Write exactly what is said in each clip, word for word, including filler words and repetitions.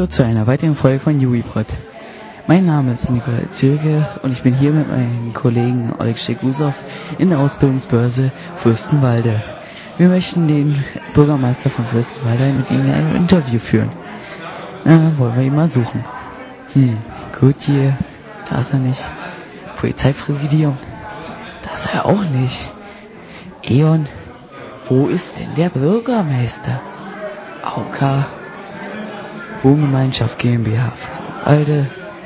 zu einer weiteren Folge von JuiPod. Mein Name ist Nikolai Zürke und ich bin hier mit meinem Kollegen Oleg Stegusow in der Ausbildungsbörse Fürstenwalde. Wir möchten den Bürgermeister von Fürstenwalde mit Ihnen ein Interview führen. Na, wollen wir ihn mal suchen. Hm, gut hier, da ist er nicht. Polizeipräsidium, da ist er auch nicht. Eon, wo ist denn der Bürgermeister? A O K, Wohngemeinschaft GmbH Fürstenwalde.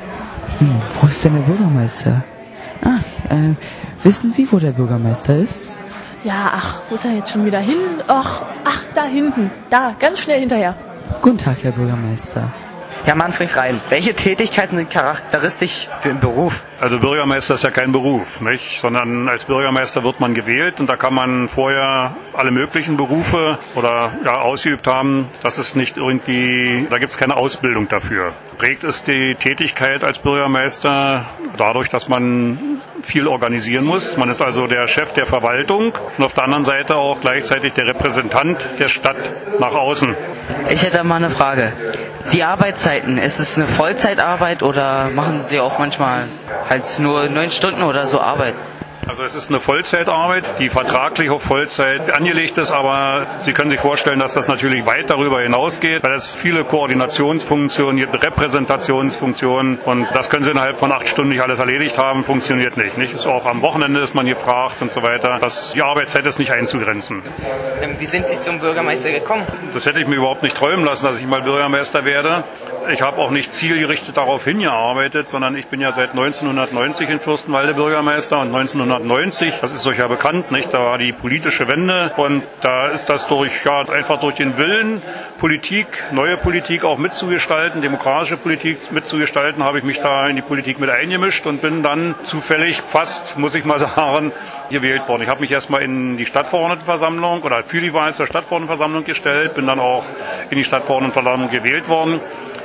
Hm, wo ist denn der Bürgermeister? Ah, äh, wissen Sie, wo der Bürgermeister ist? Ja, ach, wo ist er jetzt schon wieder hin? Ach, ach, da hinten. Da, ganz schnell hinterher. Guten Tag, Herr Bürgermeister. Herr Manfred Rhein, welche Tätigkeiten sind charakteristisch für den Beruf? Also Bürgermeister ist ja kein Beruf, nicht? Sondern als Bürgermeister wird man gewählt und da kann man vorher alle möglichen Berufe oder ja, ausgeübt haben. Das ist nicht irgendwie, da gibt es keine Ausbildung dafür. Prägt ist die Tätigkeit als Bürgermeister dadurch, dass man viel organisieren muss. Man ist also der Chef der Verwaltung und auf der anderen Seite auch gleichzeitig der Repräsentant der Stadt nach außen. Ich hätte mal eine Frage. Die Arbeitszeiten, ist es eine Vollzeitarbeit oder machen Sie auch manchmal halt nur neun Stunden oder so Arbeit? Also es ist eine Vollzeitarbeit, die vertraglich auf Vollzeit angelegt ist, aber Sie können sich vorstellen, dass das natürlich weit darüber hinausgeht, weil es viele Koordinationsfunktionen gibt, Repräsentationsfunktionen und das können Sie innerhalb von acht Stunden nicht alles erledigt haben, funktioniert nicht. nicht? Ist auch am Wochenende ist man gefragt und so weiter. Das, die Arbeitszeit ist nicht einzugrenzen. Wie sind Sie zum Bürgermeister gekommen? Das hätte ich mir überhaupt nicht träumen lassen, dass ich mal Bürgermeister werde. Ich habe auch nicht zielgerichtet darauf hingearbeitet, sondern ich bin ja seit neunzehnhundertneunzig in Fürstenwalde Bürgermeister und neunzehnhundertneunzig, das ist euch ja bekannt, nicht? Da war die politische Wende und da ist das durch, ja, einfach durch den Willen, Politik, neue Politik auch mitzugestalten, demokratische Politik mitzugestalten, habe ich mich da in die Politik mit eingemischt und bin dann zufällig fast, muss ich mal sagen, gewählt worden. Ich habe mich erstmal in die Stadtverordnetenversammlung oder für die Wahl zur Stadtverordnetenversammlung gestellt, bin dann auch in die Stadtverordnetenversammlung gewählt worden.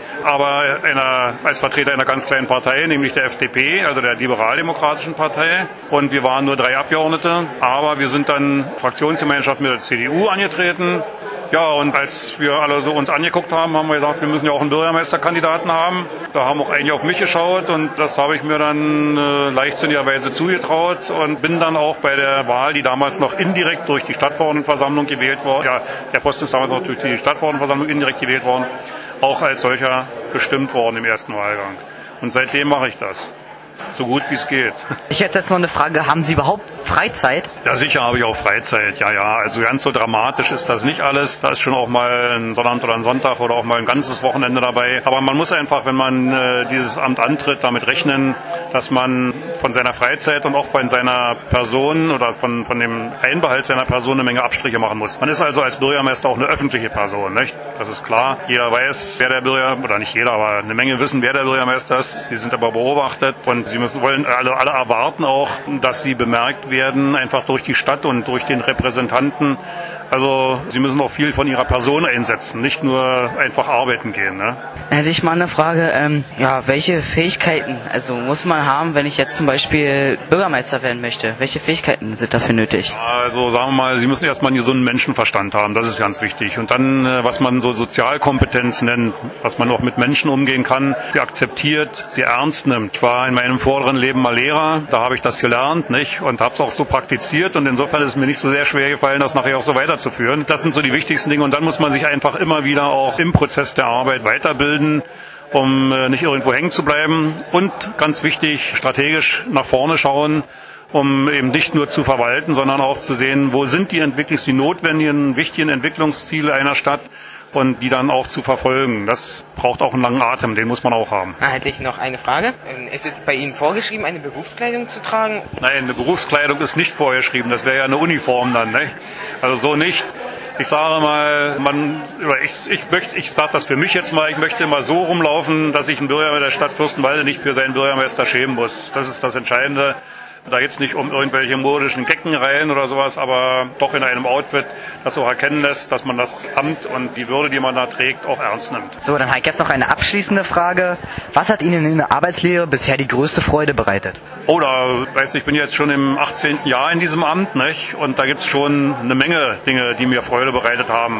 Aber einer, als Vertreter einer ganz kleinen Partei, nämlich der F D P, also der Liberaldemokratischen Partei. Und wir waren nur drei Abgeordnete, aber wir sind dann Fraktionsgemeinschaft mit der C D U angetreten. Ja, und als wir alle so uns angeguckt haben, haben wir gesagt, wir müssen ja auch einen Bürgermeisterkandidaten haben. Da haben auch einige auf mich geschaut und das habe ich mir dann äh, leichtsinnigerweise zugetraut und bin dann auch bei der Wahl, die damals noch indirekt durch die Stadtverordnetenversammlung gewählt wurde, ja, der Posten ist damals auch durch die Stadtverordnetenversammlung indirekt gewählt worden, auch als solcher bestimmt worden im ersten Wahlgang. Und seitdem mache ich das. So gut wie es geht. Ich hätte jetzt noch eine Frage, haben Sie überhaupt Freizeit? Ja, sicher habe ich auch Freizeit, ja, ja. Also ganz so dramatisch ist das nicht alles. Da ist schon auch mal ein Sonnabend oder ein Sonntag oder auch mal ein ganzes Wochenende dabei. Aber man muss einfach, wenn man äh, dieses Amt antritt, damit rechnen, dass man von seiner Freizeit und auch von seiner Person oder von, von dem Einbehalt seiner Person eine Menge Abstriche machen muss. Man ist also als Bürgermeister auch eine öffentliche Person, nicht? Das ist klar. Jeder weiß, wer der Bürgermeister, oder nicht jeder, aber eine Menge wissen, wer der Bürgermeister ist. Sie sind aber beobachtet und sie müssen, wollen alle, alle erwarten auch, dass sie bemerkt werden, einfach durch die Stadt und durch den Repräsentanten. Also sie müssen auch viel von ihrer Person einsetzen, nicht nur einfach arbeiten gehen. Ne? Hätte ich mal eine Frage, ähm, ja, welche Fähigkeiten also muss man haben, wenn ich jetzt zum Beispiel Bürgermeister werden möchte? Welche Fähigkeiten sind dafür nötig? Also sagen wir mal, Sie müssen erstmal einen gesunden Menschenverstand haben, das ist ganz wichtig. Und dann, was man so Sozialkompetenz nennt, dass man auch mit Menschen umgehen kann, sie akzeptiert, sie ernst nimmt. Ich war in meinem vorderen Leben mal Lehrer, da habe ich das gelernt, nicht? Und habe es auch so praktiziert und insofern ist es mir nicht so sehr schwer gefallen, das nachher auch so weiterzuführen. Das sind so die wichtigsten Dinge und dann muss man sich einfach immer wieder auch im Prozess der Arbeit weiterbilden, um nicht irgendwo hängen zu bleiben und ganz wichtig, strategisch nach vorne schauen, um eben nicht nur zu verwalten, sondern auch zu sehen, wo sind die Entwicklungs-, die notwendigen, wichtigen Entwicklungsziele einer Stadt und die dann auch zu verfolgen. Das braucht auch einen langen Atem, den muss man auch haben. Da hätte ich noch eine Frage. Ist jetzt bei Ihnen vorgeschrieben, eine Berufskleidung zu tragen? Nein, eine Berufskleidung ist nicht vorgeschrieben, das wäre ja eine Uniform dann, ne? Also so nicht. Ich sage mal, man, ich, ich möchte, ich sage das für mich jetzt mal, ich möchte mal so rumlaufen, dass ich ein Bürgermeister der Stadt Fürstenwalde nicht für seinen Bürgermeister schämen muss. Das ist das Entscheidende. Da geht es nicht um irgendwelche modischen Geckenreihen oder sowas, aber doch in einem Outfit, das auch erkennen lässt, dass man das Amt und die Würde, die man da trägt, auch ernst nimmt. So, dann habe ich jetzt noch eine abschließende Frage. Was hat Ihnen in der Arbeitslehre bisher die größte Freude bereitet? Oh, da, weißt du, ich bin jetzt schon im achtzehnten Jahr in diesem Amt, nicht? Und da gibt es schon eine Menge Dinge, die mir Freude bereitet haben.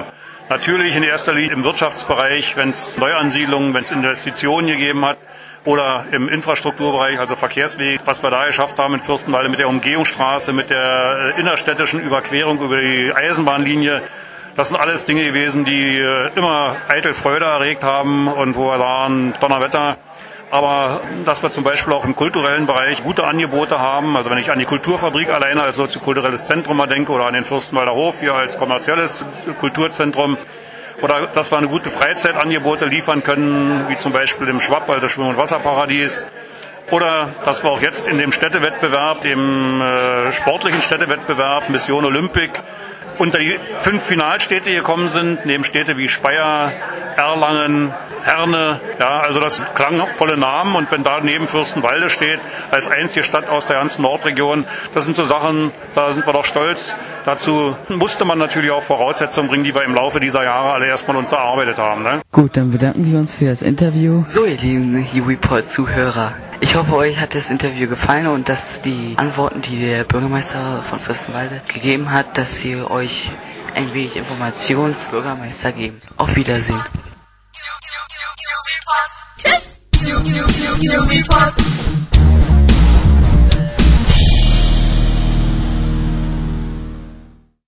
Natürlich in erster Linie im Wirtschaftsbereich, wenn es Neuansiedlungen, wenn es Investitionen gegeben hat. Oder im Infrastrukturbereich, also Verkehrsweg, was wir da geschafft haben in Fürstenwalde mit der Umgehungsstraße, mit der innerstädtischen Überquerung über die Eisenbahnlinie. Das sind alles Dinge gewesen, die immer eitel Freude erregt haben und wo wir waren, Donnerwetter. Aber dass wir zum Beispiel auch im kulturellen Bereich gute Angebote haben, also wenn ich an die Kulturfabrik alleine als soziokulturelles Zentrum mal denke oder an den Fürstenwalder Hof hier als kommerzielles Kulturzentrum, oder dass wir eine gute Freizeitangebote liefern können, wie zum Beispiel im Schwapp, also Schwimm- und Wasserparadies. Oder dass wir auch jetzt in dem Städtewettbewerb, dem äh, sportlichen Städtewettbewerb Mission Olympic, unter die fünf Finalstädte gekommen sind, neben Städte wie Speyer, Erlangen, Herne. Ja, also das klangvolle Namen. Und wenn da neben Fürstenwalde steht, als einzige Stadt aus der ganzen Nordregion, das sind so Sachen, da sind wir doch stolz. Dazu musste man natürlich auch Voraussetzungen bringen, die wir im Laufe dieser Jahre alle erstmal uns erarbeitet haben. Ne? Gut, dann bedanken wir uns für das Interview. So, ihr lieben YouReport-Zuhörer. Ich hoffe, euch hat das Interview gefallen und dass die Antworten, die der Bürgermeister von Fürstenwalde gegeben hat, dass sie euch ein wenig Informationen zum Bürgermeister geben. Auf Wiedersehen. Tschüss!